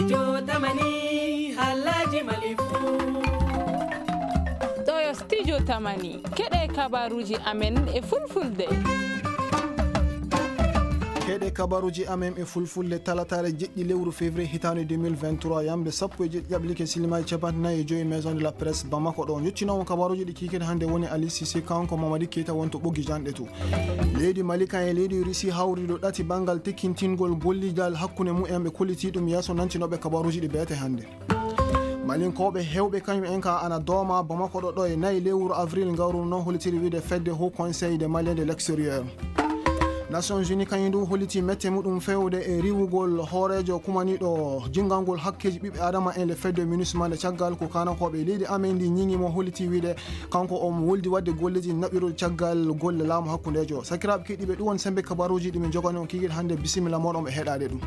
Stijo tamani halaji malifu. Toyo Stijo tamani keɗe kabaruji amen e fulfulde. Keɗe kabaruji amen e fulfulde talatare jeɗɗi lewru février hitande 2023 yamde sappo e jeɗɗi ƴaɓlike silimaji capantanayi e joyi maison de la presse Bamako ɗo jottinomo kabaruji ɗi kikede hande woni Ali Cissé kanko Mamadi Keita wonto ɓoggi janɗe to. Leydi Malika e leydi Russie hawriɗo ɗati banggal tekkintingol gollidal hakkude mumen ɓe kolliti ɗum yesso nantinoɓe kabaruji ɗi beete hande. malinkoɓe hewɓe kañum en ka ana dooma Bamako ɗo e 4 lewru avril gawru noon holitiri wiide fedde haut conseil des Maliens de l'extérieur. Nations Unies kañum ɗum holliti mette muɗum fewde e riwugol hoorejo kumaniɗo jingalngol hakkeji ɓiɓɓe adama en le fedde munusma nde caggal ko kanankoɓe leydi amen ndi ñiŋimo holliti wiide kanko omo woldi wadde golleji naɓirol caggal golle laamu hakkudejo. Sakiraɓe keɗiɓe ɗum won sembe kabaruji ɗi min jogani on kikiɗe hande bisimilla moɗon ɓe heɗade ɗum.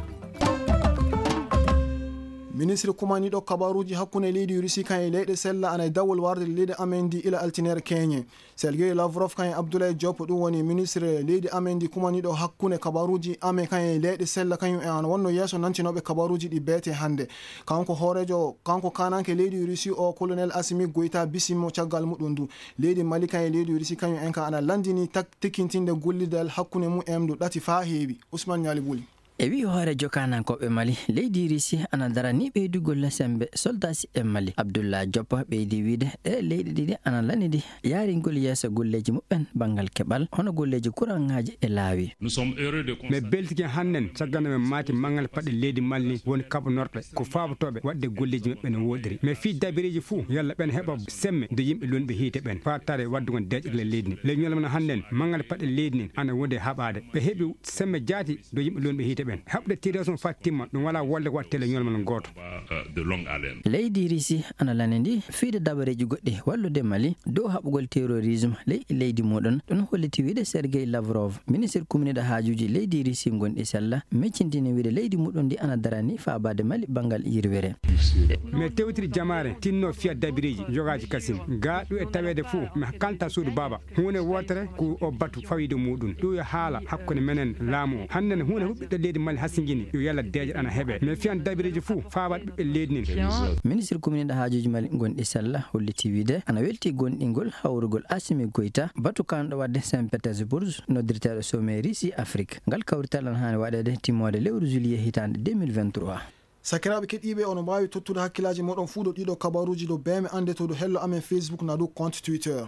Ministre kumaniɗo kabaruji hakkunde leydi Russie kan e leyɗe sella ana dawol warde leydi amen ndi ila altinere keñe. Sergei Lavrov kan e Abdoulaye Diop ɗum woni ministre leydi amen ndi kumaniɗo hakkunde kabaruji ame kan e leyɗe sella kañum e ana wonno yesso nantinoɓe kabaruji ɗi beete hande. Kanko hoorejo kanko kananke leydi Russie o colonel Assimi Goïta bisimmo caggal muɗum ndu. Leydi Mali kan e leydi Russie kañum en ka ana landini tekkintinde gollidal hakkunde mumen ndu ɗati fa heewi. Ousmane Niali Bouli. E wi hoorejo kanankoɓe Mali leydi Russie ana darani ɓeydugol sembe soldasi e Mali. Abdoulaye Diop ɓeydi wiide ɗe leyɗe ɗiɗi ana lanidi yaringol yeeso golleji muɓɓen banggal keɓal hono golleji kuranŋaji e laawi. mais beltiki hannen saggano men maati mangal paɗe leydi Mali woni kaɓanorɓe ko faabotoɓe wadde golleji maɓɓe no woɗiri mais fi dabiriji fuu yalla ɓen heɓa semme de yimɓe lonɓe hiite ɓen fatare waddugon deƴƴirle leydi ndi ley ñolmana hannen mangal paɗe leydi nin ana wonde haɓade ɓe heeɓi semme jaati do yimɓe lonɓe hiite ɓen haɓde tirason fatima ɗum wala wolle wattele ñolmal goto leydi Russie ana lanidi fiide dabareji goɗɗi wallude Mali dow haɓugol terrorisme leydi muɗon ɗum holliti wiide Sergei Lavrov ministre kumniɗo haajuji leydi Russie gonɗi sella meccintini wiide leydi muɗum ndi ana darani faabade Mali banggal yirwere mais tewtiri jamare tinno fiya dabiriji jogaji kasim ga ɗum e tawede fuu mi kalta suudu baba hunde wotere ko o batu fawide muɗum ɗum e haala hakkude menen laamu hannen hunde huɓɓiɗo leydi Mali hasingini yo yalla deeje ana heɓe mais fiyan dabiriji fuu faabat ɓiɓɓe leydi nin. ministre kumniɗo haajuji Mali gonɗi sella holliti wiide ana welti gonɗingol hawrugol Assimi Goïta batu kanɗo wadde Saint Pétersbourg noddirteɗo sommet Russie Afrique ngal kawrital an hani waɗede timmode lewru juillet hitande 2023. Sakiraɓe keɗiɓe ono mbawi tottude hakkillaji moɗon fuu ɗo ɗiɗo kabaruji ɗo beme ande to ɗo hello amen Facebook na ɗo compte Twitter.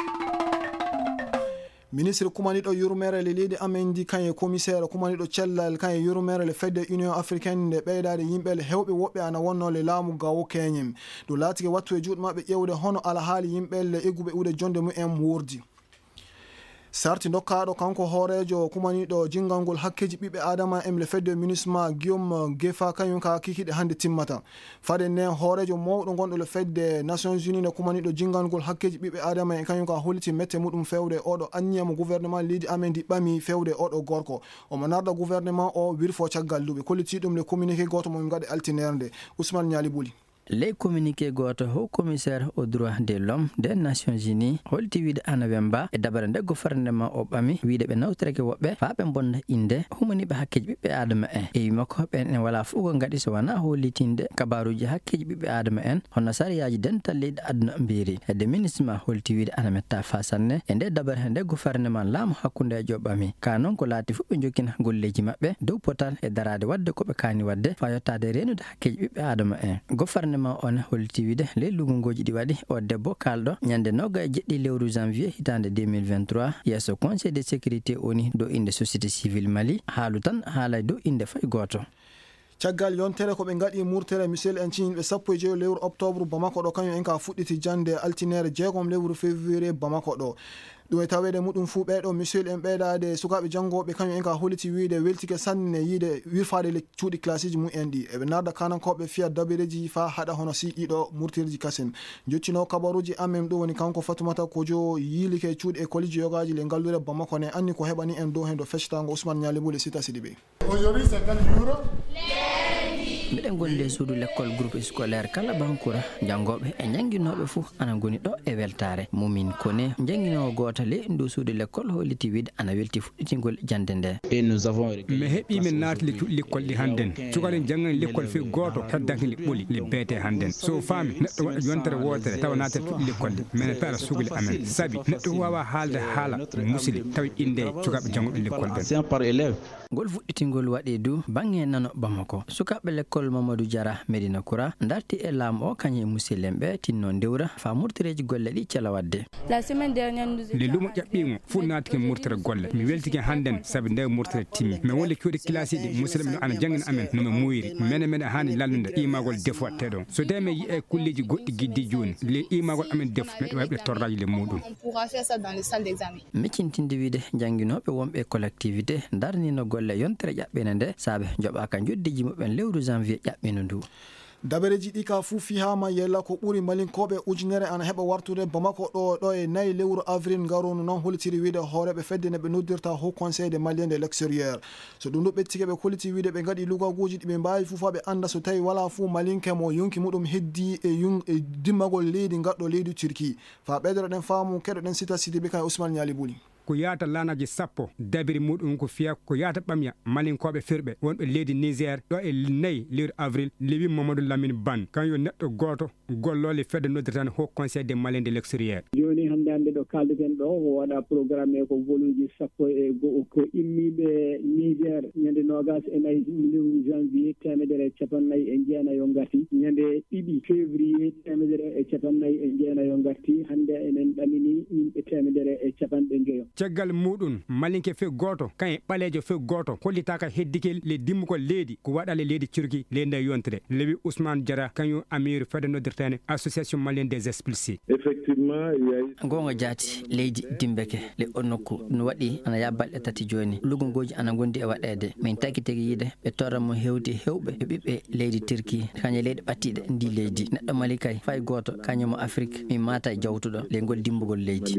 Ministre kumaniɗo yurmere le leydi amen ndi kañe commissaire kumaniɗo cellal kañe yurmere le fedde union africaine nde ɓeydade yimɓe hewɓe woɓɓe ana wonno le laamu gawo keñem ɗo laatike wattu e juuɗe maɓɓe ƴewde hono alahaali yimɓe le egguɓe ude jonde mumen wurdi. sarti dokkaɗo kanko hoorejo kumaniɗo jingalngol hakkeji ɓiɓɓe adama en le fedde munisma Guillaume Gefa kañum ka kikiɗe hande timmata fade ne hoorejo mawɗo gonɗo le fedde Nations Unies ne kumaniɗo jingalngol hakkeji ɓiɓɓe adama en kañum ka holliti mette muɗum fewde oɗo anniyamo gouvernement leydi amen ndi ɓami fewde oɗo gorko omo narda gouvernement o wirfo caggal duɓe kolliti ɗum le communiqué goto momin gaɗe altinere nde. Ousmane Niali Bouli. Les communiqués goto haut commissaire aux droits de l'homme des Nations Unies holti wiide ana wemba e dabare nde gouvernement o ɓami wiide ɓe nawtoreke woɓɓe faa ɓe bonna inde humaniɓe hakkeji ɓiɓɓe adama en e wi makko ɓen en wala fuu ko gaɗi so wona hollitinde kabaruji hakkeji ɓiɓɓe adama en hono sariyaji dental leydi aduna mbiri hedde ministre holti wiide ana metta fa sanne e nde dabare nde gouvernement laamu hakkundejo ɓami ka noon ko laati fu ɓe jokkina golleji maɓɓe dow potal e darade wadde koɓe kaani wadde fa yettade renude hakkeji ɓiɓɓe adama en gouvernement on holti wiide ley lugongoji ɗi waɗi o debbo kalɗo ñande 27 lewru janvier hitande 2023 yesso conseil de sécurité oni dow inde société civile Mali haalu tan haalay dow inde fay goto. Caggal yontere ko ɓe gaɗi murtere misel en ciñɓe 16 lewru octobre Bamako ɗo kañum en ka fuɗɗiti jande altinere 6 lewru février Bamako ɗo ɗum e tawede muɗum fuu ɓeɗo monsieur en ɓeydade sukaɓe janggoɓe kañum en ka holliti wiide weltike sanne yiide wirfade le cuuɗi classiji mumen ɗi eɓe narda kanankoɓe fiya dabireji fa haɗa hono si ɗiɗo murtirji kasen jottino kabaruji amen ɗum woni kanko Fatoumata Kojo yiilike cuuɗi école ji yogaji le ngallure Bamako ne anni ko heɓani en dow hen do fectango Ousmane Niali Bouli Sita Sidibé. Aujourd'hui c'est quel jour? Lundi. miɗen gonde suudu l'école groupe scolaire kala bankura jangoɓe e jangguinoɓe fuu ana goni ɗo e weltare mumin kone jangguinowo goto le ndu suudu l'école holliti wiide ana welti fuɗɗitingol jande nde mi heeɓi min naatli l'école ɗi hannden cukalen janggani l'école fe goto heddanke li ɓoli li beete hannden so faami neɗɗo waɗa yontere wotere tawa naate fuɗɗi l'école ɗi minen pe ala sugli amen saabi neɗɗo wawa haalde haala musili tawi inde cukaɓe janggoɓe l'école ɓen ngol fuɗɗitingol waɗi du bange nano Bamako sukaɓe l'école Mamadou Diarra Medina Koura darti e laamu o kañum e musidɓe ɓe tinno dewra fa murtireji golle ɗi cela wadde le lumo ƴaɓɓimo fuu naatike murtere golle mi weltike hannden saabi nde murtere timmi mi woli kewɗe classe ɗi musidɓe no ana janggina amen nomi muyiri mene hani lallude imagol defu watte ɗon so tawi mi yiye kulleji goɗɗi guiddi joni le imagol amen defu meɗe wawi ɓe torraji le muɗum miccintinde wiide jangguinoɓe wonɓe collectivité darnino golle yontere ƴaɓɓene nde saabe joɓaka joddiji muɓen lewru janvier ƴaɓɓino ndu dabareji ɗi ka fuu fihama yella ko ɓuri malinkoɓe ujunere ana heɓa wartude Bamako ɗo e 4 lewru avril garonu noon holtiri wiide hooreɓe fedde ne ɓe noddirta haut conseil de malien de l'extérieur so ɗum ɗo ɓettike ɓe koliti wiide ɓe gaɗi lugaguji ɗi ɓe mbawi fuu fa ɓe anda so tawi wala fuu malinke mo yonki muɗum heddi e dimmagol leydi gaɗɗo leydi Turquie fa ɓeydoɗen faamu keɗoɗen sita sidi ɓe kay Ousmane Niali Bouli ko yata lanaji sappo dabiri muɗum ko fiya ko yata ɓamya malinkoɓe firɓe wonɓe leydi Niger ɗo e 4 lewru avril lewi Mamadou Lamine Ban kanyo neɗɗo goto gollole fedde noddirtani haut conseil des maliens de l'extérieur joni hande ɗo kaldeten ɗo ko waɗa programme ko voluji sappo e go'o ko immiɓe Niger ñande 24 lewru janvier 1990 garti ñande 2 février 1990 garti hande enen ɗamini yimɓe 150 caggal muɗum malinke fe goto kañ ɓalejo fe goto hollitaka heddikel le dimmugol leydi ko waɗale leydi Turquie le nde yontere lewi Ousmane Diarra kañum amiru fedde noddirtene association malienne des expulsés effectivement gonga jaati leydi dimbeke le o nokku no waɗi ana ya balɗe tati joni lugongoji ana gondi e waɗede min tagi tigi yiide ɓe torranmo hewdi hewɓe e ɓiɓɓe leydi Turquie kañe leydi ɓattiɗe ndi leydi neɗɗo mali kay fay goto kañumo Afrique min mata e jawtuɗo le ngol dimbugol leydi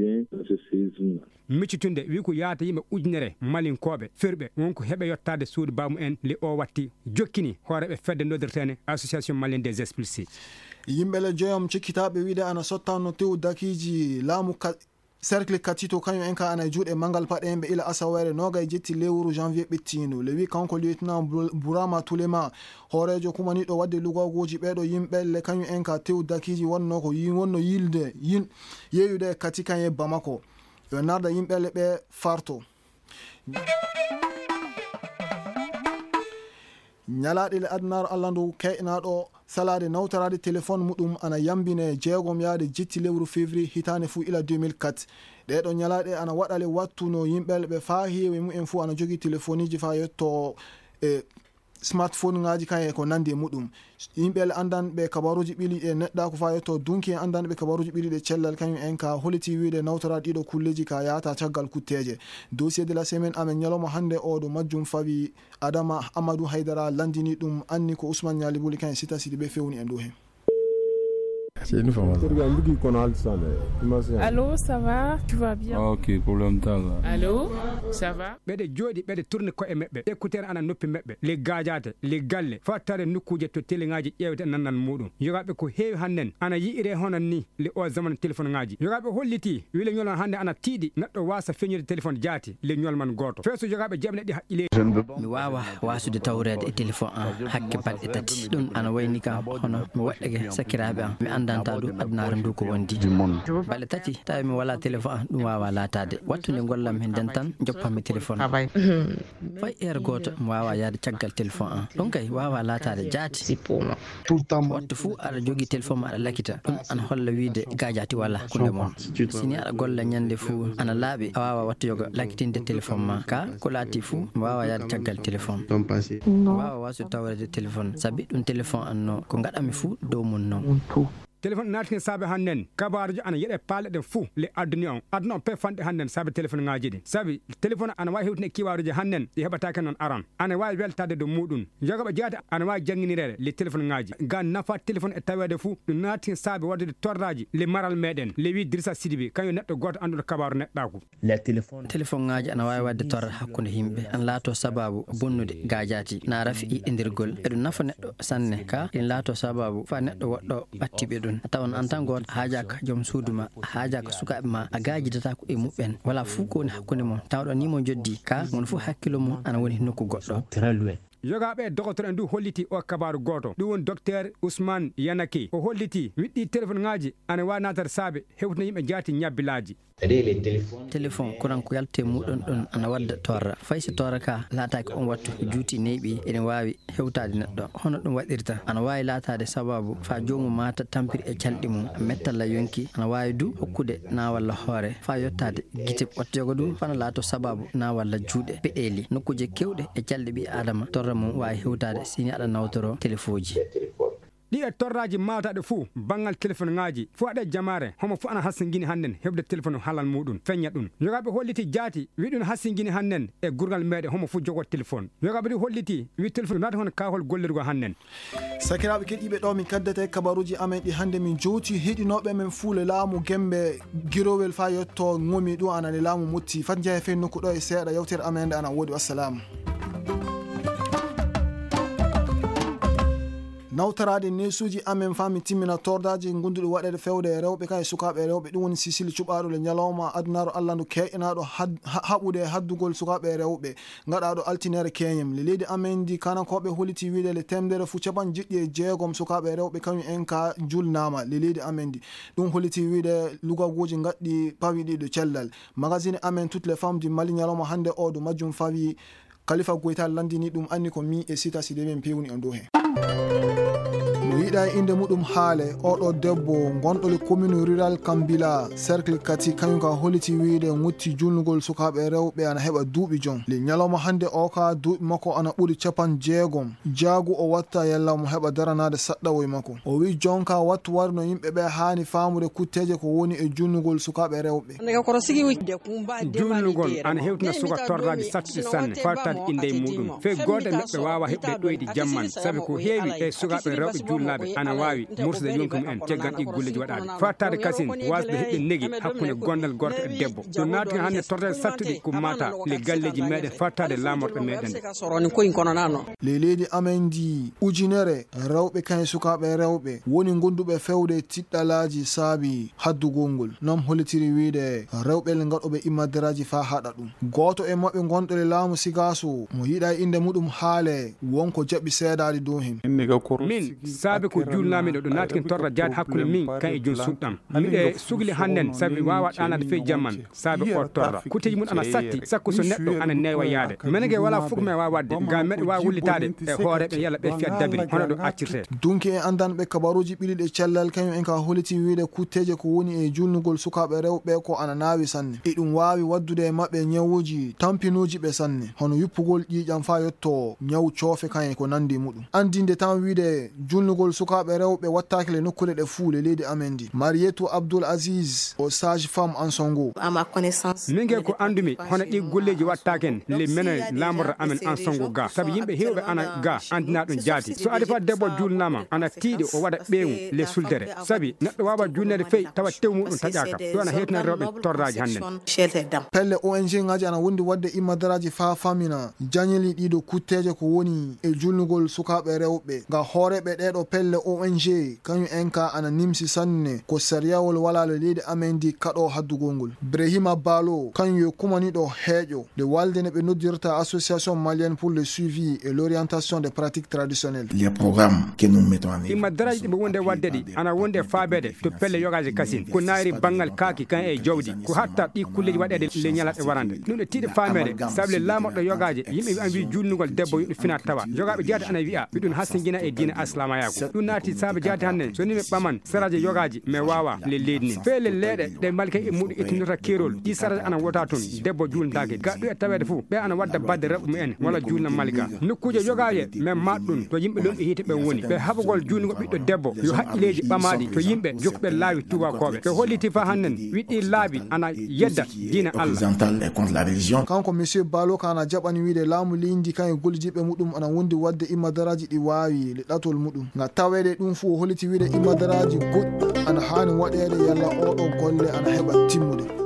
miccitunde wi ko yaata yimɓe ujunere malinkoɓe firɓe wonko heɓe yettade suudu bamu en le o watti jokkini hooreɓe fedde noddirtene association malienne des expulsés yimɓe le joyam cikkitaɓe wiide ana sottano tew dakiji laamu cercle katito kañum en ka ana juuɗe mangal paɗe ɓe ila asawere noga e jetti lewru janvier ɓettino le wi kanko lieutenant Bourama Toulema hoorejo kumaniɗo wadde lugagoji ɓeɗo yimɓelle kañum en ka tew dakiji wonno ko wonno yilde yeeyude kati kañ e Bamako yo narda yimɓele ɓe farto ñalaɗe le adnaro Allah ndu keynaɗo salade nawtarade téléphone muɗum ana yambine 6 yaade jetti lewru février hitande fuu ila 2004 ɗeɗo ñalaɗe ana waɗale wattuno yimɓele ɓe fa heewi mumen fuu ana jogui téléphone ji fa yetto smartphone ngaji kaye ko nandi e muɗum yimɓele andanɓe kabaruji ɓiliɗe neɗɗa ko fa yetto dunki en andanɓe kabaruji ɓiliɗe cellal kañum en ka holiti wiide nawtoraɗe ɗiɗo kulleji ka yahata caggal kutteje dossier de la semaine amen ñalawma hande oɗo majjum fawi Adama Amadou Haydara landini ɗum anni ko Ousmane Niali Bouli kañum sita sidi ɓe fewni en ɗo hen Allô, ça va? Tu vas bien? Ok, problème tanga. Allô, ça va? ɓeɗe jooɗi ɓeɗe tourne koye meɓɓe écouteur ana noppi meɓɓe le gajate le galle fattare nokkuje to télé ngaji ƴewte nannan muɗum yogaɓe ko heewi hannden ana yiire honan ni le o zaman téléphone ngaji yogaɓe holliti wile ñolman hannde ana tiiɗi neɗɗo wasa feñude téléphone jaati le ñolman goto feeso yogaɓe jaɓne ɗi haqqile mi wawa wasude tawrede e téléphone an hakke balɗe tati ɗum ana wayni kam hono mi waɗɗake sakkiraɓe an mi andanta ɗum adnare ndu ko wondi balɗe tati tawi mi wala téléphone an ɗum wawa latade wattude gollam hen nden tan joppanmi téléphone fay heure goto mi wawa yaade caggal téléphone an ɗum kay wawa latade jaati wattu fuu aɗa jogui téléphone ma aɗa lakkita ɗum ana holla wiide gajati wala kunde mon sini aɗa golla ñande fuu ana laaɓi a wawa wattu yoga lakkitinde téléphone ma ka ko laati fuu mi wawa yaade caggal téléphone mi wawa wasude tawrede téléphone saabi ɗum téléphone an no ko gaɗami fuu dow mum noon téléphone naati sabe hannen kabaruji ana yede paale de fu le aduna on pe fande hannen sabe téléphone ngaji de sabi téléphone ana wawi hewtine kiwaruji hannen e hebata kan non aran ana wawi weltade do mudun jogoba jaata ana wawi janginirede le téléphone ngaji ga nafa téléphone e tawede fu naati sabe wadde torraji le maral meden le wi Dirisa Sidibe kanyo neddo goto andudo kabaru neddako le téléphone ngaji ana wawi wadde torra hakkunde himbe an laato sababu bonnude gajati na rafi indirgol edu nafa neddo sanne ka en laato sababu fa neddo woddo battibe dun tawon an tan god haajaka jom suuduma haajaka sukabe ma agaji data ko e mubben wala fu ko ne hakkunde mon tawdo ni mo joddi ka mon fu hakkilo mon ana woni nokku goddo yogaɓe docteur en du holliti o kabaru goto ɗum woni docteur Ousmane Yanake o holliti wiɗɗi téléphone ngaji ana wawi natar saabe hewtina yimɓe jaati ñabbilaji téléphone kuran ko yalte mudon don ana wadda torra faysi torra ka laataake on wattu juuti neebi ene wawi hewtaade neddo hono dum wadirta ana wawi laataade sababu fa joomu mata tampir e caldi mum mettalla yonki ana wawi du hokkude na walla hoore fa yottaade gite wattogo du fana laato sababu na walla juude beeli nokkuje kewde e caldi bi adama torra mum wawi hewtaade sini ada nawtoro téléfoji ɗi e torraji mawtaɗe fuu bangal téléphone ngaji fo aɗe jamare homo fu ana hassingini hannen heɓde téléphone halal muɗum feñña ɗum yogaɓe holliti jaati wi ɗum hassingini hannen e gurgal meɗe homo fu jogo téléphone yogaɓe ɗi holliti wi téléphone naata hono kahol gollirgo hannen sakiraɓe keɗiɓe ɗo min kaddata kabaruji amen ɗi hande min jowti heɗinoɓe men fuule laamu gembe girowel fa yetto ngomi ɗum anane laamu mutti fat jeehe fe nokku ɗo e seeɗa yewtere amen nde ana woodi wassalamu nawtarade nesuji amen fami timmina tordaji gonduɗi waɗede fewde e rewɓe kan e sukaɓe rewɓe ɗum woni sisili cuɓaɗo le ñalawma adunaro allah ndu keƴƴanaɗo haɓude haddugol sukaɓe rewɓe gaɗaɗo altinere keñem le leydi amen ndi kanankoɓe holliti wiide le temdere fu capan jiɗɗi e jeegom sukaɓe rewɓe kañum en ka julnama le leydi amen ndi ɗum holliti wiide lugaguji gaɗɗi pawi ɗiɗo cellal magazine amen toutes les femmes du Mali ñalawma hande o do majjum fawi Khalifa Goita landini ɗum anni ko mi e Sita Sidibé en pewni on dow hen mo yiɗa inde muɗum haale oɗo debbo gonɗole commune rural Kambila cercle kati kañum ka holliti wiide gutti julnugol sukaɓe rewɓe ana heɓa duuɓi jom le ñalawma hande o ka duuɓi makko ana ɓuuri capan jeegom jaagu o watta yalla mo heɓa daranade saɗɗawoy makko o wi jonka wattu wari no yimɓeɓe hani famude kutteje ko woni e julnugol sukaɓe rewɓe julnugol ana hewtina suka torraji sattuɗe sanne fattade inde e muɗum fe goode neɗɗo wawa heɓde ɗoyɗi jamman saabi ko heewi e sukaɓe rewɓe julnaɓe ana wawi mursude yonki mumen ceggal ɗi gulleji waɗade fattade kasin wasde heɓde negi hakkude gondal gorko e debbo ɗum naati hande torrede sattuɗi ko mata le galleji meɗen fattade lamorɗe meɗen le leydi amen ndi ujunere rewɓe kan e sukaɓe rewɓe woni gonduɓe fewde tiɗɗalaji saabi haddugol non hollitiri wiide rewɓe le gaɗoɓe immadiraji fa haɗa ɗum goto e mabɓe gonɗole laamu sigaso mo yiɗa inde muɗum haale wonko jaɓɓi seedade dow hen min saabi ko julnami ɗo naatiken torra jaade hakkude min kan e joni suɗɗam miɗe sugli hannen saabi wawa ɗanade fe jamman saabi o torra kuteji mum ana satti sakko so neɗɗo ana newa yaade menege wala fof me wawa wadde ga meɗe wawa wullitade e hooreɓe yalla ɓe fiya dabiri hono ɗo accirte dunki e andanɓe kabaruji ɓiɗiɗe cellal kañum en ka holliti wiide kutteje ko woni e julnugol sukaɓe rewɓe ko ana nawi sanne e ɗum wawi waddude e mabɓe ñawuji tampinuji ɓe sanne hono yuppugol ƴiƴam fa yetto ñaw coofe kan e ko nandi muɗum andinde tan wiide julnugol sukaɓe rewɓe wattake le nokkure ɗe fuu le leydi amen ndi Marietou Abdoul Aziz o sage femme en songo mingue ko andumi hono ɗi golleji wattaken le mene lamorɗo amen en songo ga saabi yimɓe hewɓe ana ga andina ɗum jaati so adi fa debbo julnama ana tiiɗi o waɗa ɓeewu le suldere saabi neɗɗo wawa julnede feyi tawa tew muɗum taƴaka ɗo ana hettina rewɓe torraji hannen pelle ONG ngaji ana wondi wadde immadaraji fa famina jañeli ɗiɗo kutteje ko woni e julnugol sukaɓe rewɓe ga hooreɓe ɗeɗo pelle ONG kañum en ka ana nimsi sanne ko sariyawol wala le leydi amen ndi kaɗo haddugol ngol Brahima Balo kañum yo kumaniɗo heeƴo nde walde ne ɓe noddirta association malienne pour le suivi et l'orientation des pratiques traditionnelles immadaraji ɗiɓe wonde wadde ɗi ana wonde faabede to pelle yogaji kasin ko naari banggal kaaki kan e jawdi ko hatta ɗi kulleji waɗede le ñalaɗe warande ɗum ɗe tiiɗe faamede saabu le lamoɗo yogaji yimɓe an wi julnugol debbo yiɗo fina tawa yogaɓe jeeyata ana wiya wiɗum hassingina e diine aslama yago ko ɗum naati saabe jaati hannde so ni mi ɓaman saraje yogaji mi wawa le leydi ni feele leeɗe ɗe malke e muɗum ittinota kerol ɗi saraje ana wota toon debbo julnatake ga ɗu e tawede fof ɓe ana wadda badde rewɓe mumen walla julna malga nokkuje yogaje min matɗum to yimɓe lomɓe hiite ɓe woni ɓe haɓugol julnugo ɓiɗɗo debbo yo haqqileji ɓamaɗi to yimɓe jokkuɓe laawi tubakoɓe ɓe holliti fa hannen wiɗɗi laabi ana yedda diina allah kanko monsieur balo kana jaɓani wiide laamu lindi kan e gollidiɓe muɗum ana wondi wadde immadaraji ɗi wawi leɗɗatol muɗum ga tawede ɗum fuu o holliti wiide immadaraji goɗɗi ana hani waɗede yalla oɗo golle ana heɓa timmude